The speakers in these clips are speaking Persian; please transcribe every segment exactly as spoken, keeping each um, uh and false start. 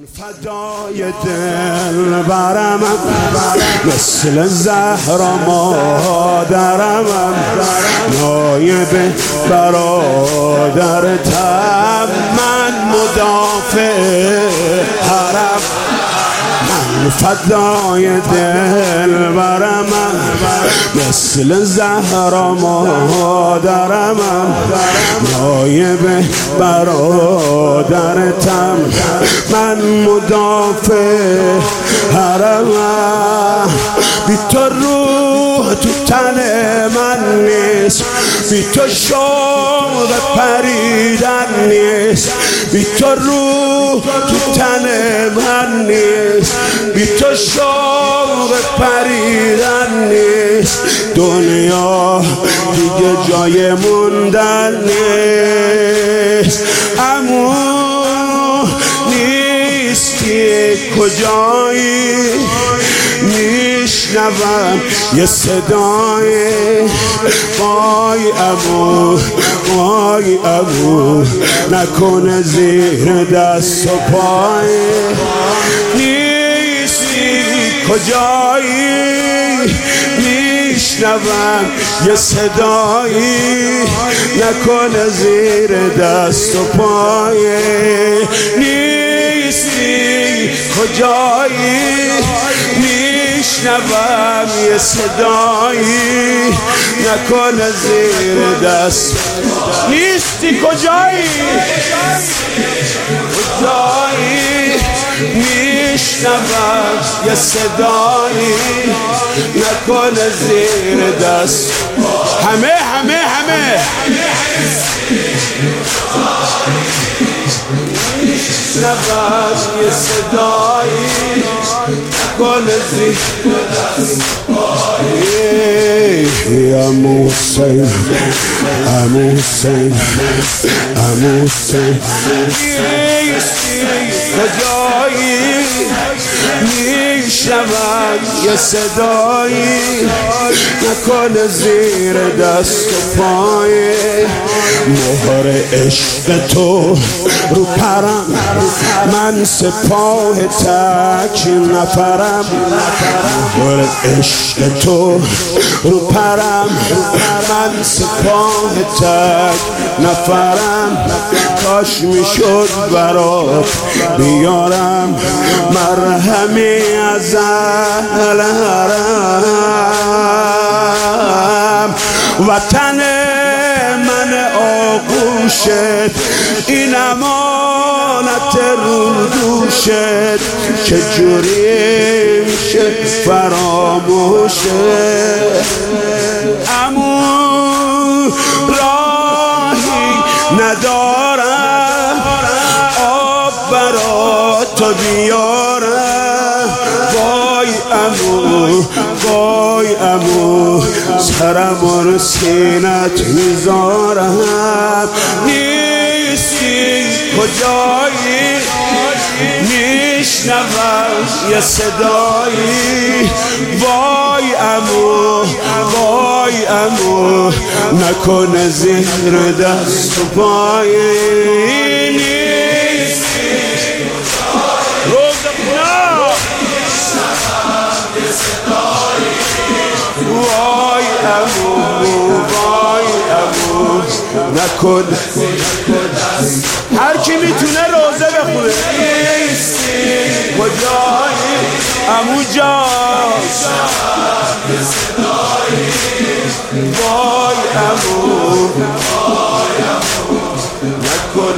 فدای دل برمم مثل زهرا مادرمم نایب برادرتم من مدافع حرم من فدای دل برمم مثل زهرا مادرمم نایب برادرتم من مدافع حرمم بی تو روح تو تن من نیست بی تو شوق پریدن نیست بی تو روح تو تن من نیست بی تو شوق پریدن نیست دنیا دیگه جای موندن نیست امو نیستی کجایی میشنوم یه صدای وای امو وای امو نکنه زیر دست و پای نیستی کجایی میشنوم یه صدایی نکنه زیر دست و پای نیستی کجایی میشنوم یه صدایی نکنه زیر دست نیستی کجایی کجایی میشنوم یه صدایی نکنه زیر دست همه همه همه میشنوم یه صدایی نکنه زیر دست امو حسین امو حسین امو حسین کجایی میشنوم یه صدایی نکنه زیر دست و پای مهر عشق تو رو پرم من سپاه تک نفرم مهر عشق تو رو پرم من سپاه تک نفرم کاش میشد برات بیارم مرهمی از اهل حرم وطن من آغوشت این امانت رو دوشت چجوری میشه فراموشت امو راهی ندارم آب برا تو بیارم وای امو وای امو سرم و سینت میذارم نیستی کجایی میشنوم یه صدایی وای امو وای امو نکنه زیر دست و پای نیستی وای امو وای امو نکن هر کی میتونه روزه بخونه کجایی امو جان وای امو نکن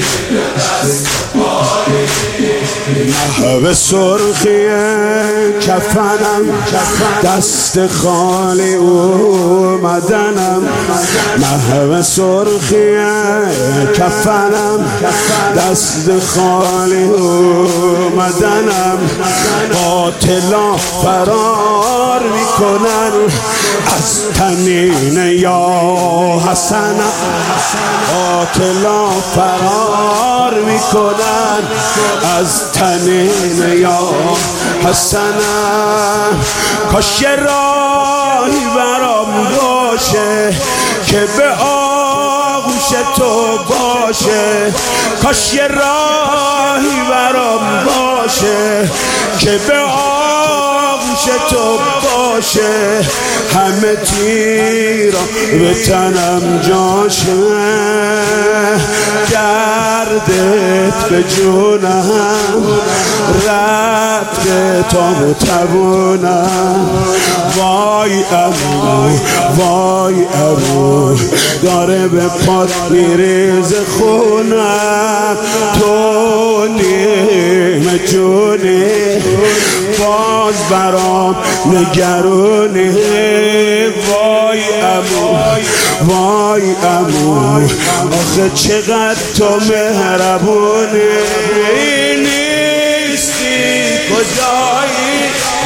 محو سرخی کفنم دست خالی اومدنم محو سرخی کفنم دست خالی اومدنم قاتلا فرار میکنن از تنین یا حسنم قاتلا فرار میکنن از تنین یا حسنم کاش راهی برام باشه که به آغوش تو باشه کاش راهی برام باشه باشه که به آغوش تو باشه، همه تیرا به تنم جاشه، دردت به جونم رفته تا متوانم. وای امو وای امو داره به پات میریز خونم، تو نیم جونی باز برام نگرونی. وای امو وای امو آخه چقدر تو مهربونی، نیستی کجایی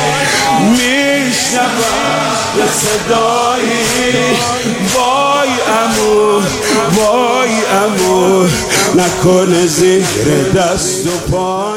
میشنوم به صدایی. وای امو وای امو نکنه زیر دست و پا